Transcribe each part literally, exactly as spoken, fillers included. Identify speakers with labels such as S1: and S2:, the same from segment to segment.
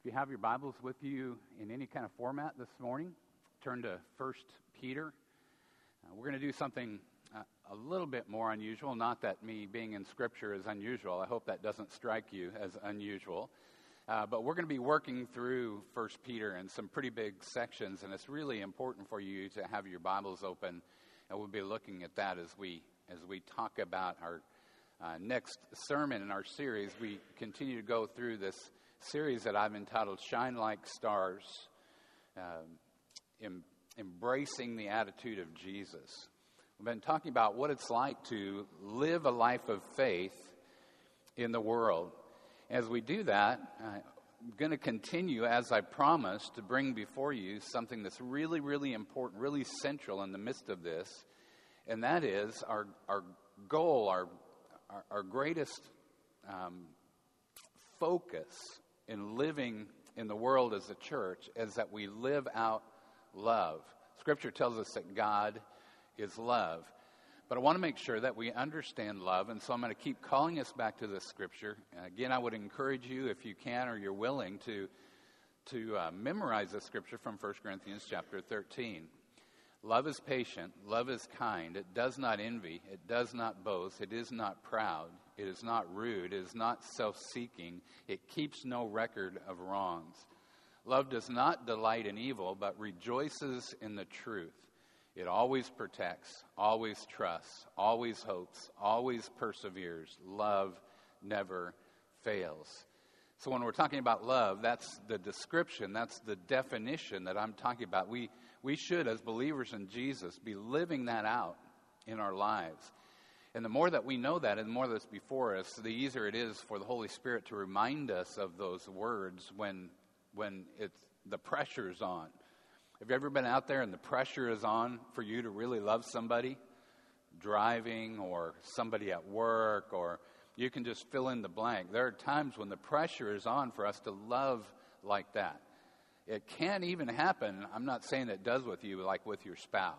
S1: If you have your Bibles with you in any kind of format this morning, turn to First Peter. Uh, we're going to do something uh, a little bit more unusual. Not that me being in Scripture is unusual. I hope that doesn't strike you as unusual. Uh, but we're going to be working through First Peter in some pretty big sections, and it's really important for you to have your Bibles open. And we'll be looking at that as we as we talk about our uh, next sermon in our series. We continue to go through this series that I've entitled Shine Like Stars, um, em- Embracing the Attitude of Jesus. We've been talking about what it's like to live a life of faith in the world. As we do that, I'm going to continue, as I promised, to bring before you something that's really, really important, really central in the midst of this, and that is our our goal, our our, our greatest um, focus in living in the world as a church is that we live out love. Scripture tells us that God is love. But I want to make sure that we understand love, and so I'm going to keep calling us back to this scripture. And again, I would encourage you, if you can or you're willing, to to uh, memorize the scripture from First Corinthians chapter thirteen. Love is patient, love is kind, it does not envy, it does not boast, it is not proud, it is not rude, it is not self-seeking, it keeps no record of wrongs. Love does not delight in evil, but rejoices in the truth. It always protects, always trusts, always hopes, always perseveres. Love never fails. So when we're talking about love, that's the description, that's the definition that I'm talking about. We we should, as believers in Jesus, be living that out in our lives. And the more that we know that and the more that's before us, the easier it is for the Holy Spirit to remind us of those words when when it's the pressure's on. Have you ever been out there and the pressure is on for you to really love somebody? Driving or somebody at work, or you can just fill in the blank. There are times when the pressure is on for us to love like that. It can even happen, I'm not saying it does with you, like with your spouse,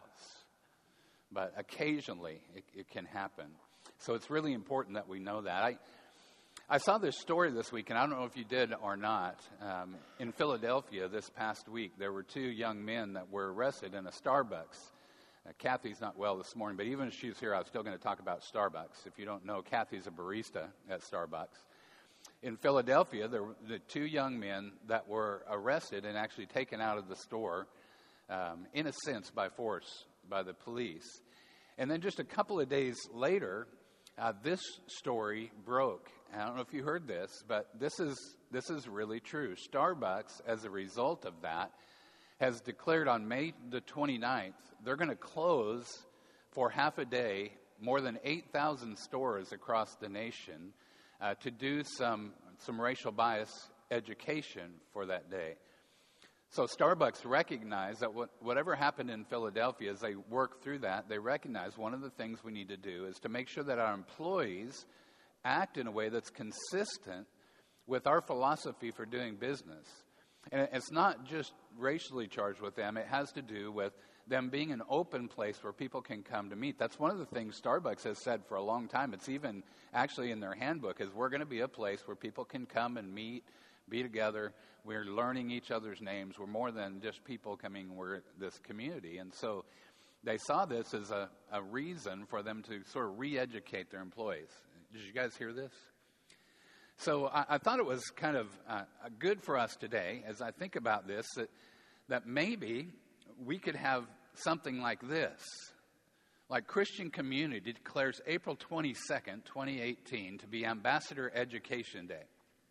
S1: but occasionally it, it can happen. So it's really important that we know that. I I saw this story this week, and I don't know if you did or not. Um, in Philadelphia this past week, there were two young men that were arrested in a Starbucks. Uh, Kathy's not well this morning, but even if she's here, I was still going to talk about Starbucks. If you don't know, Kathy's a barista at Starbucks. In Philadelphia, there were the two young men that were arrested and actually taken out of the store, um, in a sense, by force, by the police. And then just a couple of days later, uh, this story broke. I don't know if you heard this, but this is this is really true. Starbucks, as a result of that, has declared on May the twenty-ninth, they're going to close for half a day more than eight thousand stores across the nation uh, to do some, some racial bias education for that day. So Starbucks recognized that what, whatever happened in Philadelphia, as they work through that, they recognize one of the things we need to do is to make sure that our employees act in a way that's consistent with our philosophy for doing business. And it's not just racially charged with them. It has to do with them being an open place where people can come to meet. That's one of the things Starbucks has said for a long time. It's even actually in their handbook, is we're going to be a place where people can come and meet, be together. We're learning each other's names. We're more than just people coming. We're this community. And so they saw this as a, a reason for them to sort of re-educate their employees. Did you guys hear this? So I, I thought it was kind of uh, good for us today, as I think about this, that, that maybe we could have something like this. Like Christian Community declares April twenty-second, twenty eighteen to be Ambassador Education Day.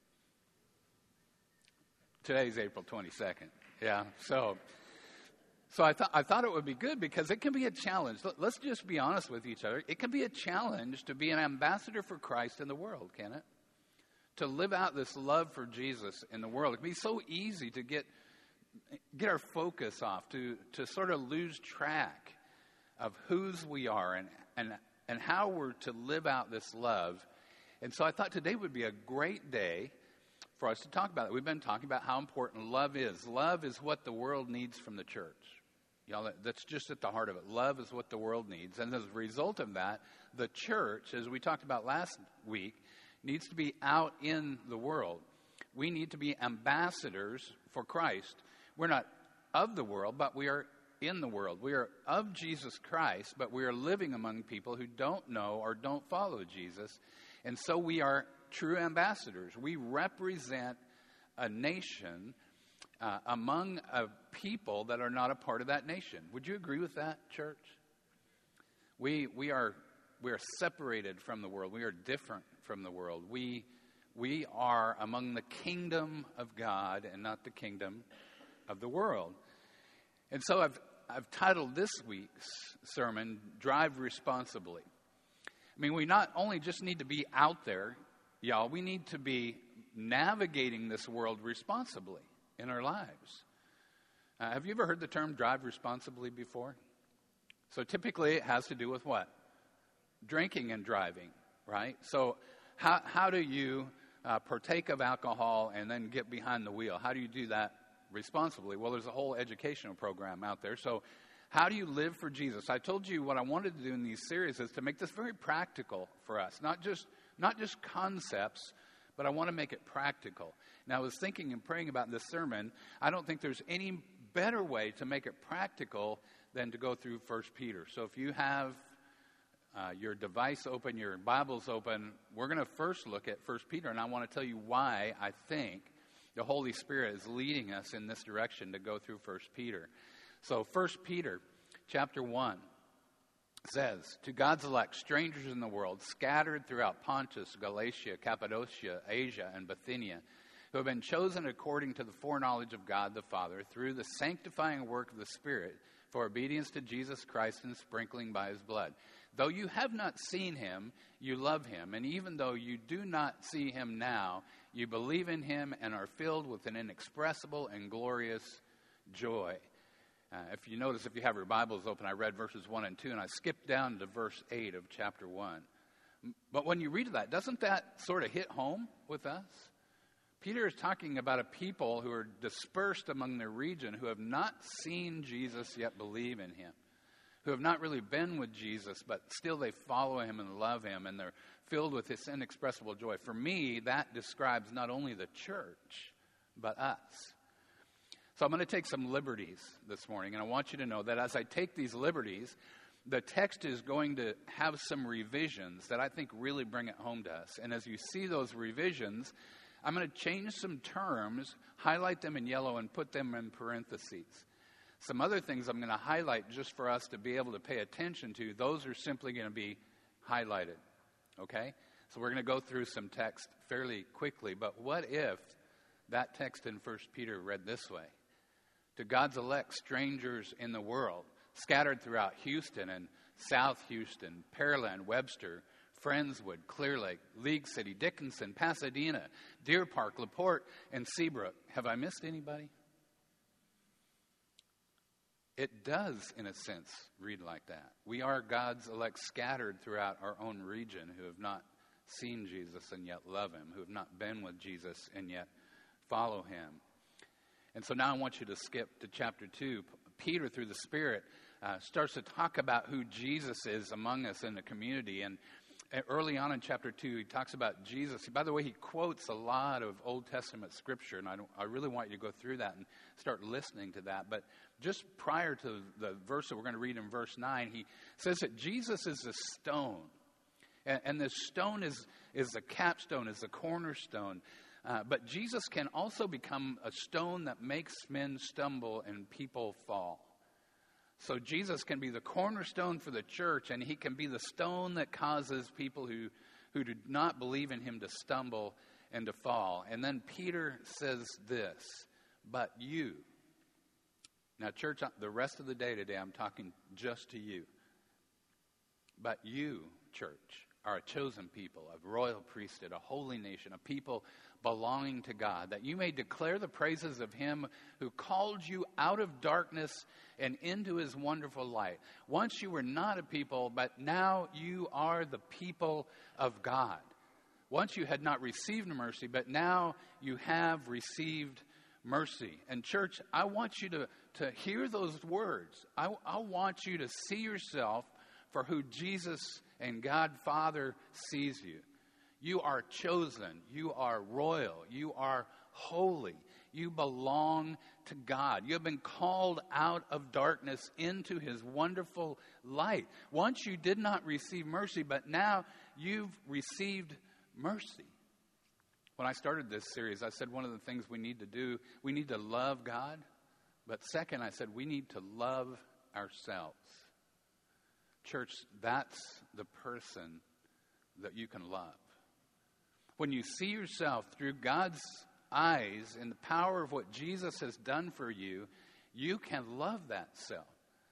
S1: Today's April twenty-second. Yeah, so... So I thought I thought it would be good because it can be a challenge. Let's just be honest with each other. It can be a challenge to be an ambassador for Christ in the world, can it? To live out this love for Jesus in the world. It can be so easy to get get our focus off, to, to sort of lose track of whose we are and, and, and how we're to live out this love. And so I thought today would be a great day for us to talk about it. We've been talking about how important love is. Love is what the world needs from the church. Y'all, that's just at the heart of it. Love is what the world needs. And as a result of that, the church, as we talked about last week, needs to be out in the world. We need to be ambassadors for Christ. We're not of the world, but we are in the world. We are of Jesus Christ, but we are living among people who don't know or don't follow Jesus. And so we are true ambassadors. We represent a nation uh, among a people that are not a part of that nation. Would you agree with that, church? We we are we are separated from the world. We are different from the world. We we are among the kingdom of God and not the kingdom of the world. And so I've I've titled this week's sermon, Drive Responsibly. I mean, we not only just need to be out there, y'all, we need to be navigating this world responsibly in our lives. Uh, have you ever heard the term drive responsibly before? So typically it has to do with what? Drinking and driving, right? So how how do you uh, partake of alcohol and then get behind the wheel? How do you do that responsibly? Well, there's a whole educational program out there. So how do you live for Jesus? I told you what I wanted to do in these series is to make this very practical for us, not just not just concepts, but I want to make it practical. Now, I was thinking and praying about this sermon. I don't think there's any better way to make it practical than to go through First Peter. So if you have uh, your device open, your Bible's open, we're going to first look at First Peter, and I want to tell you why I think the Holy Spirit is leading us in this direction to go through First Peter. So First Peter chapter one says, to God's elect, strangers in the world, scattered throughout Pontus, Galatia, Cappadocia, Asia, and Bithynia, who have been chosen according to the foreknowledge of God the Father, through the sanctifying work of the Spirit, for obedience to Jesus Christ and sprinkling by his blood. Though you have not seen him, you love him. And even though you do not see him now, you believe in him and are filled with an inexpressible and glorious joy. Uh, if you notice, if you have your Bibles open, I read verses one and two, and I skipped down to verse eight of chapter one. But when you read that, doesn't that sort of hit home with us? Peter is talking about a people who are dispersed among their region, who have not seen Jesus yet believe in him, who have not really been with Jesus, but still they follow him and love him, and they're filled with this inexpressible joy. For me, that describes not only the church, but us. So I'm going to take some liberties this morning, and I want you to know that as I take these liberties, the text is going to have some revisions that I think really bring it home to us. And as you see those revisions, I'm going to change some terms, highlight them in yellow, and put them in parentheses. Some other things I'm going to highlight just for us to be able to pay attention to, those are simply going to be highlighted, okay? So we're going to go through some text fairly quickly, but what if that text in First Peter read this way? To God's elect, strangers in the world, scattered throughout Houston and South Houston, Pearland, Webster, Friendswood, Clear Lake, League City, Dickinson, Pasadena, Deer Park, LaPorte, and Seabrook. Have I missed anybody? It does, in a sense, read like that. We are God's elect scattered throughout our own region who have not seen Jesus and yet love him, who have not been with Jesus and yet follow him. And so now I want you to skip to chapter two. Peter, through the Spirit, uh, starts to talk about who Jesus is among us in the community. And early on in chapter two, he talks about Jesus. By the way, he quotes a lot of Old Testament scripture, and I, don't, I really want you to go through that and start listening to that. But just prior to the verse that we're going to read in verse nine, he says that Jesus is a stone. And, and this stone is, is a capstone, is a cornerstone. Uh, but Jesus can also become a stone that makes men stumble and people fall. So Jesus can be the cornerstone for the church, and he can be the stone that causes people who, who do not believe in him to stumble and to fall. And then Peter says this, but you. Now, church, the rest of the day today, I'm talking just to you. But you, church, are a chosen people, a royal priesthood, a holy nation, a people belonging to God, that you may declare the praises of him who called you out of darkness and into his wonderful light. Once you were not a people, but now you are the people of God. Once you had not received mercy, but now you have received mercy. And church, I want you to, to hear those words. I, I want you to see yourself for who Jesus and God Father sees you. You are chosen. You are royal. You are holy. You belong to God. You have been called out of darkness into his wonderful light. Once you did not receive mercy, but now you've received mercy. When I started this series, I said one of the things we need to do, we need to love God. But second, I said we need to love ourselves. Church, that's the person that you can love. When you see yourself through God's eyes in the power of what Jesus has done for you, you can love that self.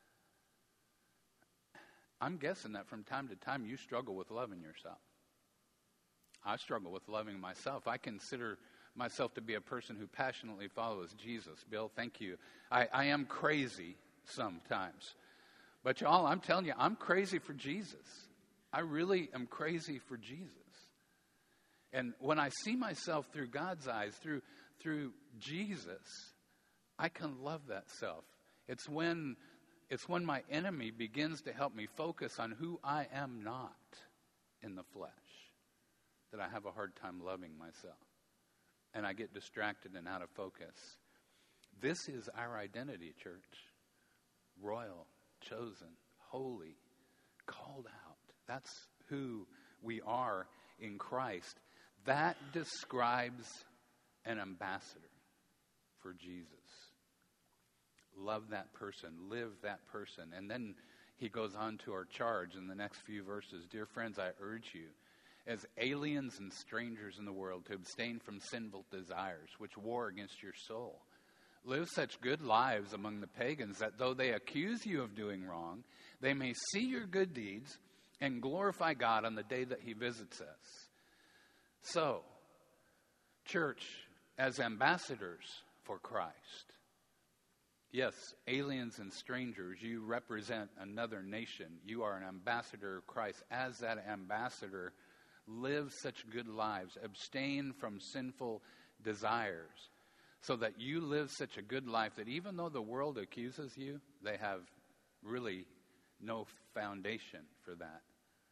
S1: I'm guessing that from time to time you struggle with loving yourself. I struggle with loving myself. I consider myself to be a person who passionately follows Jesus. Bill, thank you. I, I am crazy sometimes. But y'all, I'm telling you, I'm crazy for Jesus. I really am crazy for Jesus. And when I see myself through God's eyes, through through Jesus, I can love that self. It's when it's when my enemy begins to help me focus on who I am not in the flesh that I have a hard time loving myself. And I get distracted and out of focus. This is our identity, church. Royal, chosen, holy, called out. That's who we are in Christ. That describes an ambassador for Jesus. Love that person. Live that person. And then he goes on to our charge in the next few verses. Dear friends, I urge you, as aliens and strangers in the world, to abstain from sinful desires, which war against your soul. Live such good lives among the pagans that though they accuse you of doing wrong, they may see your good deeds and glorify God on the day that he visits us. So, church, as ambassadors for Christ, yes, aliens and strangers, you represent another nation. You are an ambassador of Christ. As that ambassador, live such good lives. Abstain from sinful desires so that you live such a good life that even though the world accuses you, they have really no foundation for that.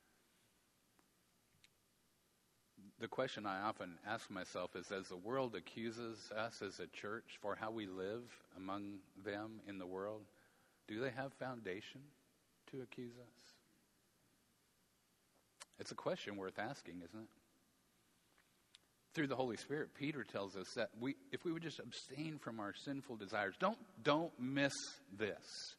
S1: The question I often ask myself is, as the world accuses us as a church for how we live among them in the world, do they have foundation to accuse us? It's a question worth asking, isn't it? Through the Holy Spirit, Peter tells us that we, if we would just abstain from our sinful desires, don't, don't miss this.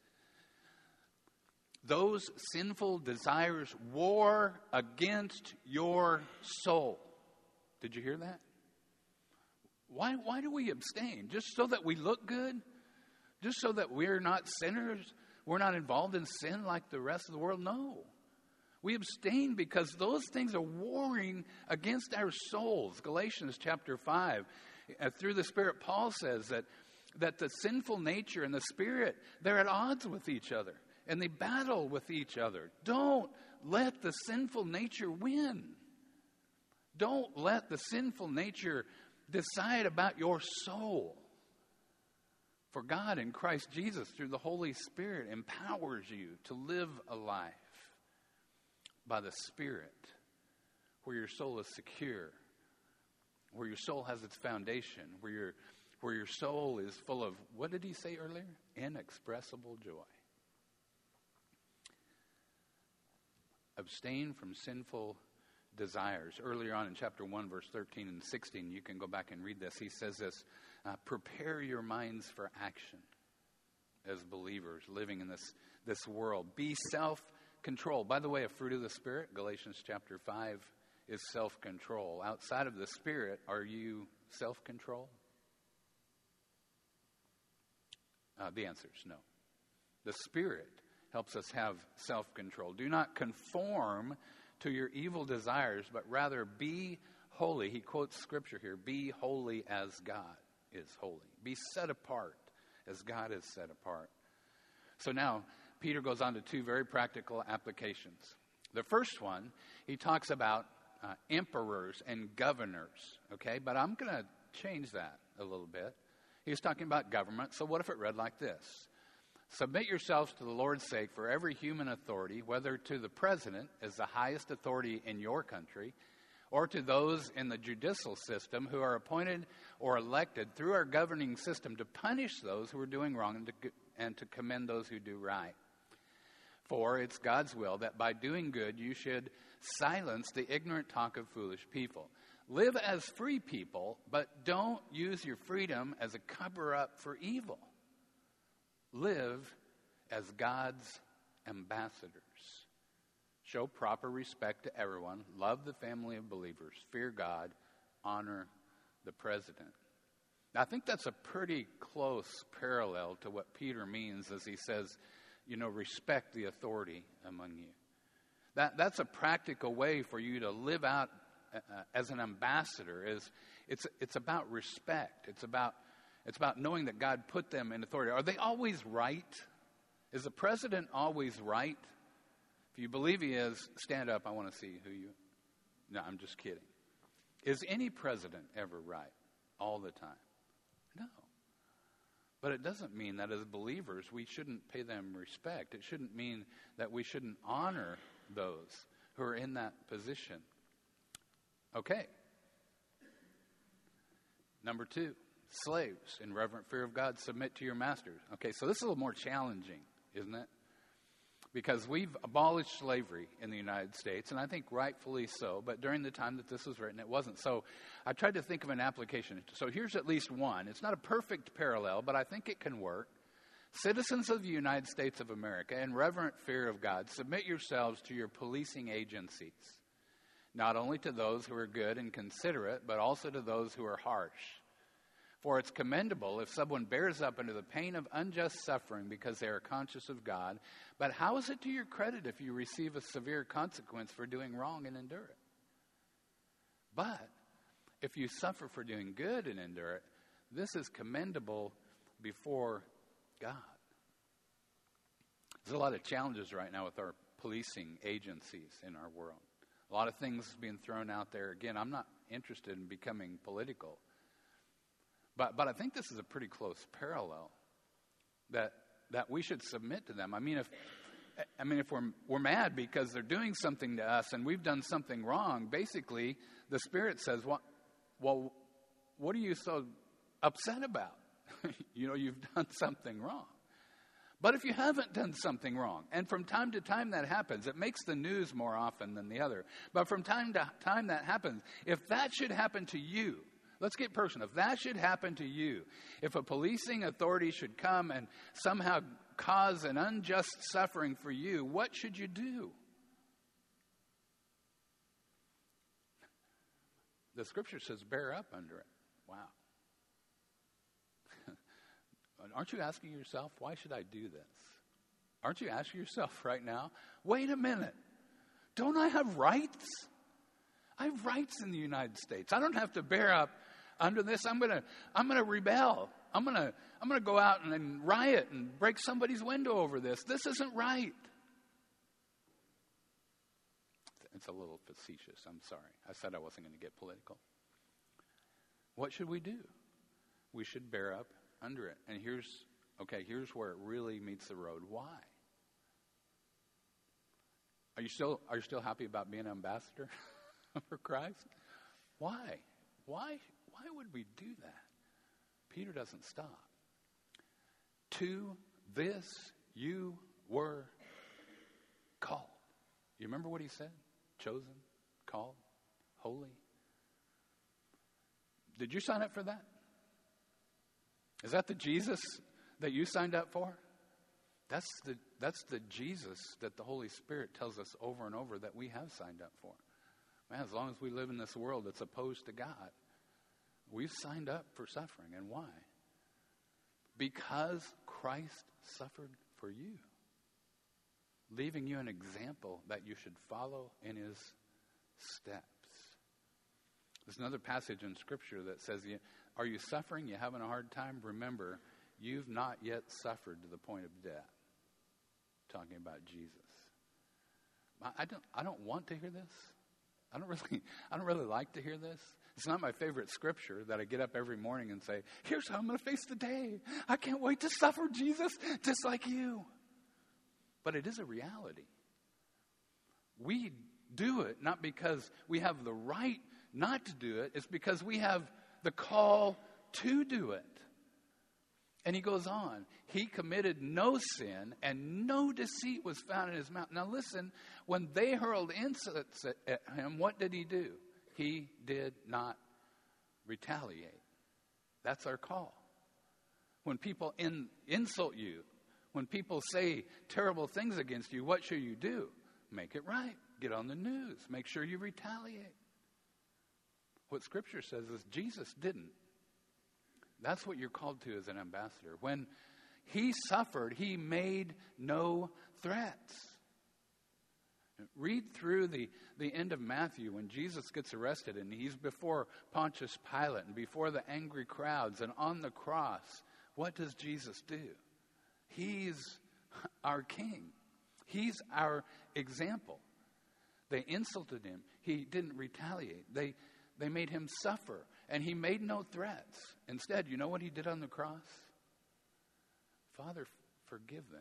S1: Those sinful desires war against your soul. Did you hear that? Why, why do we abstain? Just so that we look good? Just so that we're not sinners? We're not involved in sin like the rest of the world? No. We abstain because those things are warring against our souls. Galatians chapter five, uh, through the Spirit, Paul says that, that the sinful nature and the Spirit, they're at odds with each other. And they battle with each other. Don't let the sinful nature win. Don't let the sinful nature decide about your soul. For God in Christ Jesus, through the Holy Spirit, empowers you to live a life by the Spirit, where your soul is secure, where your soul has its foundation, where your, where your soul is full of, what did he say earlier? Inexpressible joy. Abstain from sinful desires. Earlier on in chapter one, verse thirteen and sixteen, you can go back and read this. He says this, uh, prepare your minds for action as believers living in this, this world. Be self-controlled. By the way, a fruit of the Spirit, Galatians chapter five, is self-control. Outside of the Spirit, are you self-control? Uh, the answer is no. The Spirit helps us have self-control. Do not conform to your evil desires, but rather be holy. He quotes scripture here. Be holy as God is holy. Be set apart as God is set apart. So now, Peter goes on to two very practical applications. The first one, he talks about uh, emperors and governors, okay? But I'm going to change that a little bit. He's talking about government, so what if it read like this? Submit yourselves to the Lord's sake for every human authority, whether to the president as the highest authority in your country, or to those in the judicial system who are appointed or elected through our governing system to punish those who are doing wrong and to, and to commend those who do right. For it's God's will that by doing good you should silence the ignorant talk of foolish people. Live as free people, but don't use your freedom as a cover-up for evil. Live as God's ambassadors. Show proper respect to everyone. Love the family of believers. Fear God. Honor the president. Now, I think that's a pretty close parallel to what Peter means as he says, you know, respect the authority among you. That that's a practical way for you to live out uh, as an ambassador. Is it's it's about respect. It's about it's about knowing that God put them in authority. Are they always right? Is the president always right? If you believe he is, stand up. I want to see who you... No, I'm just kidding. Is any president ever right all the time? No. But it doesn't mean that as believers we shouldn't pay them respect. It shouldn't mean that we shouldn't honor those who are in that position. Okay. Number two, slaves, in reverent fear of God, submit to your masters. Okay, so this is a little more challenging, isn't it? Because we've abolished slavery in the United States, and I think rightfully so, but during the time that this was written, it wasn't. So I tried to think of an application. So here's at least one. It's not a perfect parallel, but I think it can work. Citizens of the United States of America, in reverent fear of God, submit yourselves to your policing agencies, not only to those who are good and considerate, but also to those who are harsh. For it's commendable if someone bears up under the pain of unjust suffering because they are conscious of God. But how is it to your credit if you receive a severe consequence for doing wrong and endure it? But if you suffer for doing good and endure it, this is commendable before God. There's a lot of challenges right now with our policing agencies in our world. A lot of things being thrown out there. Again, I'm not interested in becoming political. But but I think this is a pretty close parallel that that we should submit to them. I mean, if I mean if we're we're mad because they're doing something to us and we've done something wrong, basically the Spirit says, "Well, well, what are you so upset about? You know, you've done something wrong." But if you haven't done something wrong, and from time to time that happens, it makes the news more often than the other. But from time to time that happens, if that should happen to you. Let's get personal. If that should happen to you, if a policing authority should come and somehow cause an unjust suffering for you, what should you do? The Scripture says, bear up under it. Wow. Aren't you asking yourself, why should I do this? Aren't you asking yourself right now, wait a minute, don't I have rights? I have rights in the United States. I don't have to bear up under this. I'm gonna I'm gonna rebel. I'm gonna I'm gonna go out and, and riot and break somebody's window over this. This isn't right. It's a little facetious. I'm sorry. I said I wasn't going to get political. What should we do? We should bear up under it. And here's okay, here's where it really meets the road. Why? Are you still are you still happy about being an ambassador for Christ? Why? Why why would we do that? Peter doesn't stop. To this you were called. You remember what he said? Chosen, called, holy. Did you sign up for that? Is that the Jesus that you signed up for? That's the that's the Jesus that the Holy Spirit tells us over and over that we have signed up for. Man, as long as we live in this world that's opposed to God, we've signed up for suffering. And why? Because Christ suffered for you, leaving you an example that you should follow in his steps. There's another passage in Scripture that says, are you suffering? You having a hard time? Remember, you've not yet suffered to the point of death. Talking about Jesus. I don't, I don't want to hear this. I don't really, I don't really like to hear this. It's not my favorite scripture that I get up every morning and say, here's how I'm going to face the day. I can't wait to suffer, Jesus, just like you. But it is a reality. We do it, not because we have the right not to do it. It's because we have the call to do it. And he goes on. He committed no sin, and no deceit was found in his mouth. Now listen, when they hurled insults at him, what did he do? He did not retaliate. That's our call. When people in, insult you, when people say terrible things against you, what should you do? Make it right. Get on the news. Make sure you retaliate. What Scripture says is Jesus didn't. That's what you're called to as an ambassador. When he suffered, he made no threats. Read through the, the end of Matthew when Jesus gets arrested and he's before Pontius Pilate and before the angry crowds and on the cross. What does Jesus do? He's our king. He's our example. They insulted him. He didn't retaliate. They, they made him suffer. And he made no threats. Instead, you know what he did on the cross? Father, forgive them.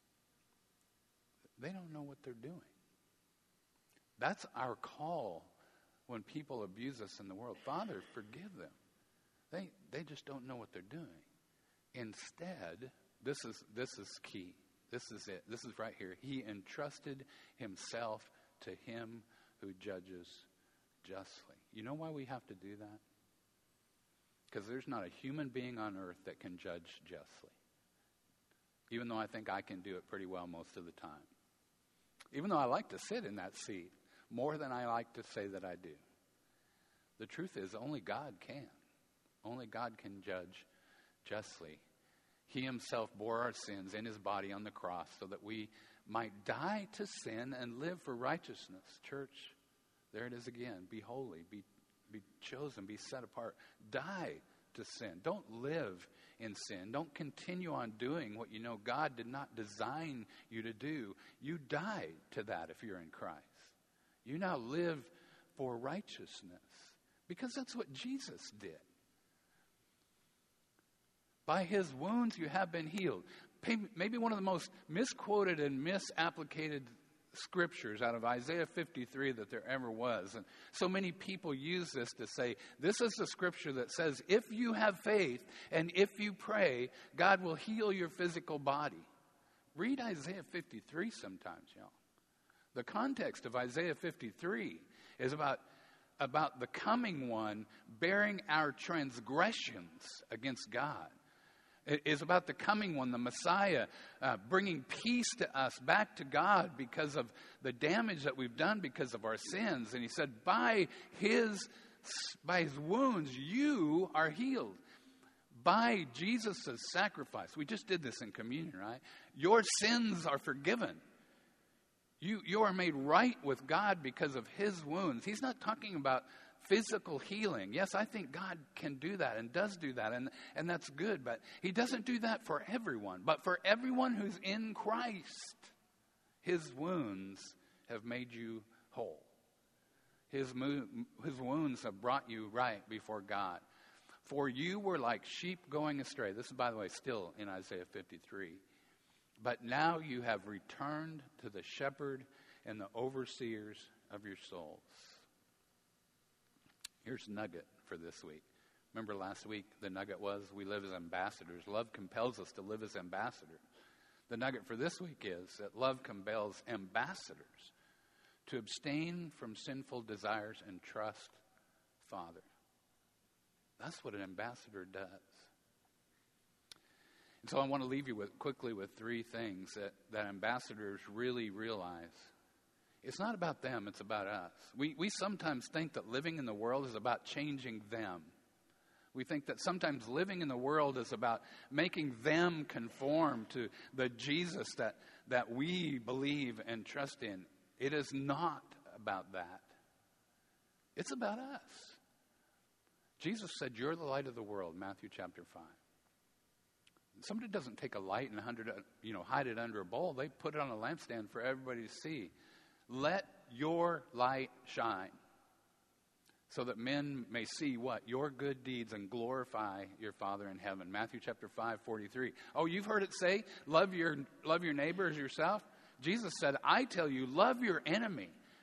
S1: They don't know what they're doing. That's our call when people abuse us in the world. Father, forgive them. They they just don't know what they're doing. Instead, this is this is key. This is it. This is right here. He entrusted himself to him who judges justly. You know why we have to do that? Because there's not a human being on earth that can judge justly. Even though I think I can do it pretty well most of the time. Even though I like to sit in that seat more than I like to say that I do. The truth is only God can. Only God can judge justly. He himself bore our sins in his body on the cross so that we might die to sin and live for righteousness. Church, there it is again. Be holy, be Be chosen, be set apart. Die to sin. Don't live in sin. Don't continue on doing what you know God did not design you to do. You die to that if you're in Christ. You now live for righteousness because that's what Jesus did. By his wounds you have been healed. Maybe one of the most misquoted and misapplicated scriptures out of Isaiah fifty-three that there ever was. And so many people use this to say, this is the scripture that says, if you have faith and if you pray, God will heal your physical body. Read Isaiah fifty-three sometimes, y'all. The context of Isaiah fifty-three is about, about the coming one bearing our transgressions against God. It is about the coming one, the Messiah, uh, bringing peace to us, back to God because of the damage that we've done because of our sins. And he said, by his, by his wounds, you are healed. By Jesus' sacrifice. We just did this in communion, right? Your sins are forgiven. You, you are made right with God because of his wounds. He's not talking about physical healing. Yes, I think God can do that and does do that, and, and that's good. But he doesn't do that for everyone. But for everyone who's in Christ, his wounds have made you whole. His, mo- his wounds have brought you right before God. For you were like sheep going astray. This is, by the way, still in Isaiah fifty-three. But now you have returned to the shepherd and the overseers of your souls. Here's a nugget for this week. Remember last week the nugget was we live as ambassadors. Love compels us to live as ambassadors. The nugget for this week is that love compels ambassadors to abstain from sinful desires and trust Father. That's what an ambassador does. And so I want to leave you with quickly with three things that, that ambassadors really realize. It's not about them, it's about us. We we sometimes think that living in the world is about changing them. We think that sometimes living in the world is about making them conform to the Jesus that, that we believe and trust in. It is not about that. It's about us. Jesus said, you're the light of the world, Matthew chapter five. Somebody doesn't take a light and you know, hide it under a bowl. They put it on a lampstand for everybody to see. Let your light shine so that men may see what? Your good deeds and glorify your Father in heaven. Matthew chapter five, forty-three. Oh, you've heard it say, love your, love your neighbor as yourself? Jesus said, I tell you, love your enemy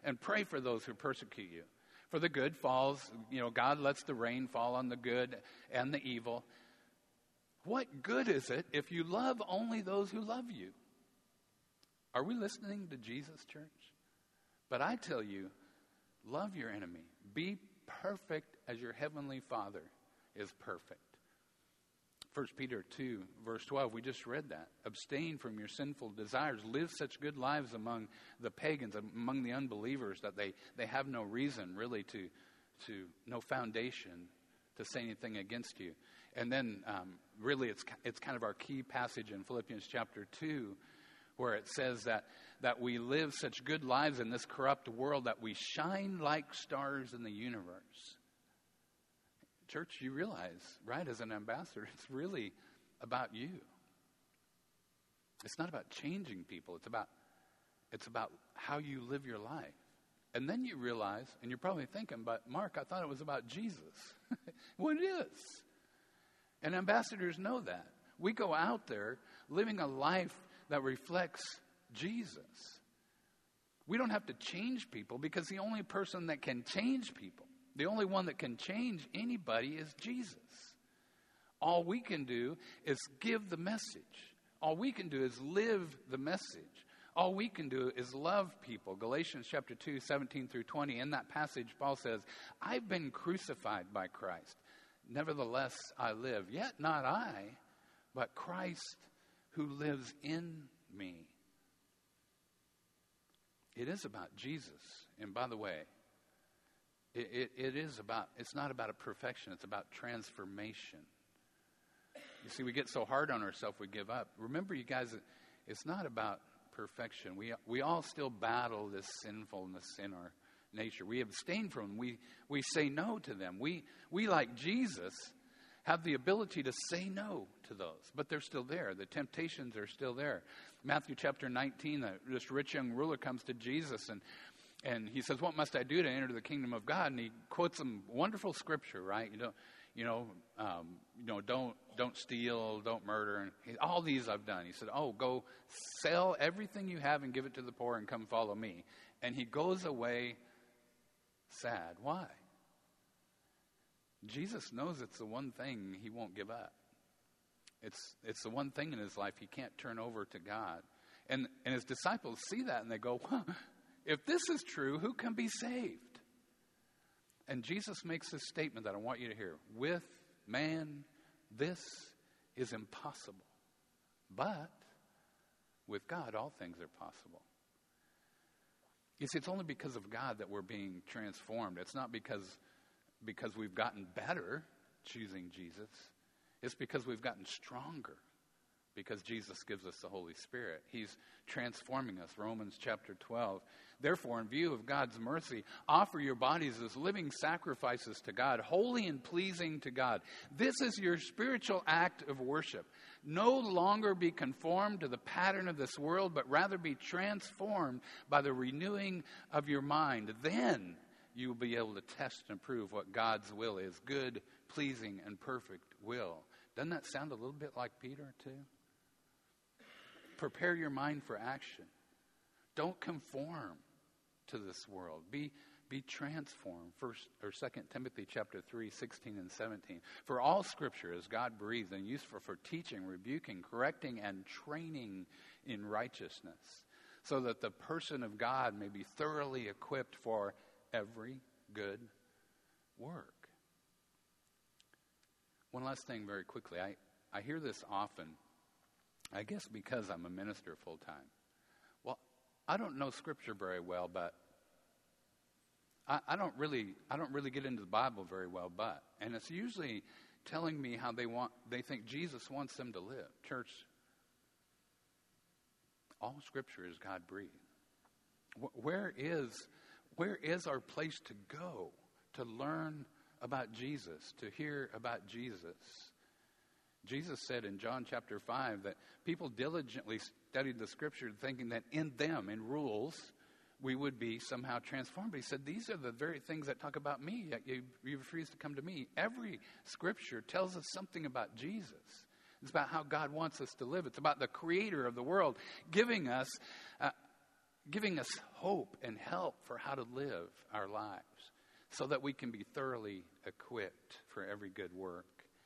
S1: and pray for those who persecute you. For the good falls, you know, God lets the rain fall on the good and the evil. What good is it if you love only those who love you? Are we listening to Jesus, church? But I tell you, love your enemy. Be perfect as your heavenly Father is perfect. First Peter two, verse twelve, we just read that. Abstain from your sinful desires. Live such good lives among the pagans, among the unbelievers, that they, they have no reason really to, to, no foundation to say anything against you. And then um, really it's, it's kind of our key passage in Philippians chapter two, where it says that, that we live such good lives in this corrupt world that we shine like stars in the universe. Church, you realize, right, as an ambassador, it's really about you. It's not about changing people. It's about, it's about how you live your life. And then you realize, and you're probably thinking, but Mark, I thought it was about Jesus. Well, it is. And ambassadors know that. We go out there living a life that reflects Jesus. We don't have to change people because the only person that can change people, the only one that can change anybody is Jesus. All we can do is give the message. All we can do is live the message. All we can do is love people. Galatians chapter two, seventeen through twenty. In that passage, Paul says, I've been crucified by Christ. Nevertheless, I live. Yet not I, but Christ who lives in me. It is about Jesus. And by the way, it, it, it is about, it's not about a perfection. It's about transformation. You see, we get so hard on ourselves, we give up. Remember, you guys, it's not about perfection. We we all still battle this sinfulness in our nature. We abstain from them. We we say no to them. We we like Jesus have the ability to say no to those, but they're still there. The temptations are still there. Matthew chapter nineteen, uh, this rich young ruler comes to Jesus and and he says, "What must I do to enter the kingdom of God?" And he quotes some wonderful scripture, right? You know, you know, um, you know, don't don't steal, don't murder, and he, all these I've done. He said, "Oh, go sell everything you have and give it to the poor, and come follow me." And he goes away sad. Why? Jesus knows it's the one thing he won't give up. It's it's the one thing in his life he can't turn over to God. And and his disciples see that and they go, well, if this is true, who can be saved? And Jesus makes this statement that I want you to hear. With man, this is impossible. But with God, all things are possible. You see, it's only because of God that we're being transformed. It's not because, because we've gotten better choosing Jesus. It's because we've gotten stronger because Jesus gives us the Holy Spirit. He's transforming us. Romans chapter twelve. Therefore, in view of God's mercy, offer your bodies as living sacrifices to God, holy and pleasing to God. This is your spiritual act of worship. No longer be conformed to the pattern of this world, but rather be transformed by the renewing of your mind. Then you will be able to test and prove what God's will is, good, pleasing, and perfect will. Doesn't that sound a little bit like Peter, too? Prepare your mind for action. Don't conform to this world. Be be transformed. First or Second Timothy chapter three, sixteen and seventeen. For all Scripture is God breathed and useful for teaching, rebuking, correcting, and training in righteousness, so that the person of God may be thoroughly equipped for every good work. One last thing, very quickly. I I hear this often. I guess because I'm a minister full time. Well, I don't know Scripture very well, but I, I don't really I don't really get into the Bible very well, but and it's usually telling me how they want they think Jesus wants them to live. Church, all Scripture is God breathed. Where is where is our place to go to learn about Jesus, to hear about Jesus? Jesus said in John chapter five that people diligently studied the Scripture thinking that in them, in rules, we would be somehow transformed. But he said, these are the very things that talk about me, yet you, you refuse to come to me. Every Scripture tells us something about Jesus. It's about how God wants us to live. It's about the Creator of the world giving us, uh, giving us hope and help for how to live our lives so that we can be thoroughly equipped for every good work.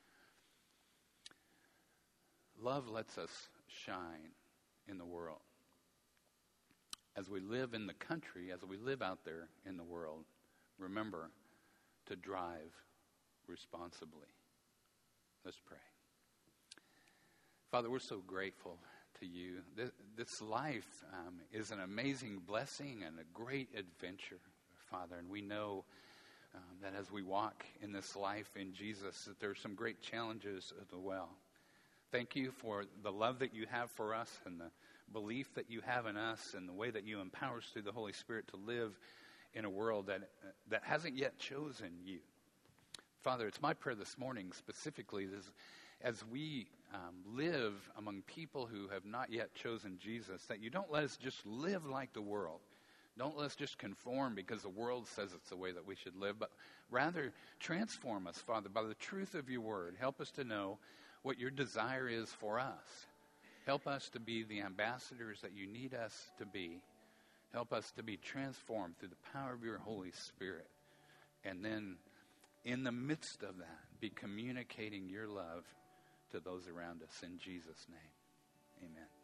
S1: Love lets us shine in the world. As we live in the country, as we live out there in the world, remember to drive responsibly. Let's pray. Father, we're so grateful to you. This, this life um, is an amazing blessing and a great adventure, Father. And we know um, that as we walk in this life in Jesus, that there are some great challenges as well. Thank you for the love that you have for us and the belief that you have in us and the way that you empower us through the Holy Spirit to live in a world that uh, that hasn't yet chosen you. Father, it's my prayer this morning specifically this, as we um, live among people who have not yet chosen Jesus, that you don't let us just live like the world. Don't let us just conform because the world says it's the way that we should live, but rather transform us, Father, by the truth of your word. Help us to know what your desire is for us. Help us to be the ambassadors that you need us to be. Help us to be transformed through the power of your Holy Spirit. And then in the midst of that, be communicating your love to those around us. In Jesus' name, amen.